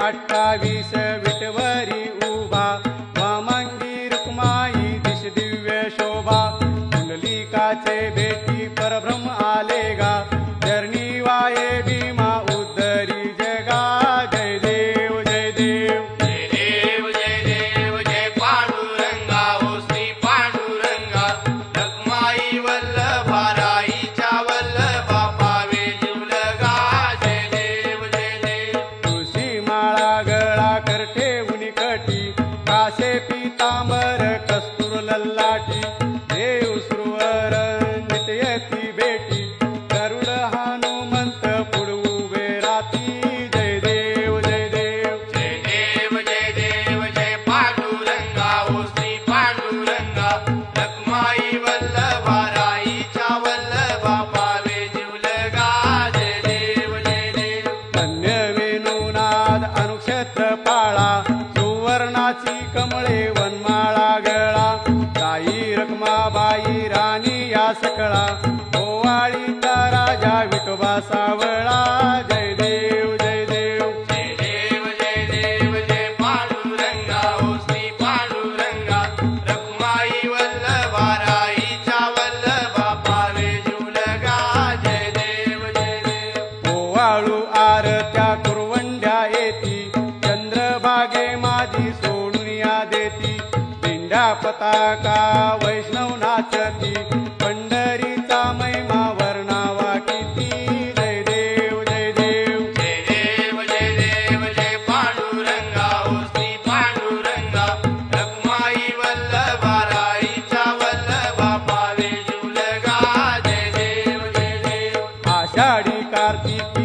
28 विटवरी उभा वामांगी रुक्माई दिश दिव्य शोभा कुंडलिकाचे भेटी परब्रह्म आले गा चरणी वाये भीमा उद्धरी जगा जय देव जय देव जय देव जय देव जय पांडुरंगा हो श्री पांडुरंगा रखमाई वल्लभा राईच्या वल्लभा पावे जीवलगा जय देव जय देव तुळशी माळा गळा करठे उनिकटी कासे पीतांबर कस्तूर लल्लाटी देव सुरवर नित्यती भेटी गरुड हनुमंत पुढे राती जय देव जय देव जय देव जय देव जय पांडुरंगा हो श्री पांडुरंगा रखमाई वल्लभा राईच्या वल्लभा पावे जीवलगा जय देव जय देव धन्य वेणुनाद अनुक्षत्र पाळा सुवर्णाची कमळे वनमाळा गळा ताई रखमाबाई राणी या सकळा ओवाळीचा राजा विठोबा सावळा जय देव जय देव जय देव जय देव जय पांडुरंगा हो श्री पांडुरंगा रखमाई वल्लभा राईच्या वल्लभा पावे जीवलगा जय देव जय देव ओवाळू आरत्या कुरवंड्या येती चंद्रभागे माझी सोडून या देती दिंड्या पताका वैष्णव नाचती पंढरीचा महिमा वर्णावा किती जय देव जय देव जय देव जय देव जय पांडुरंगा हो श्री पांडुरंगा रखमाई वल्लभा राईच्या वल्लभा पावे जीवलगा जय देव जय देव आषाढी कार्तिकी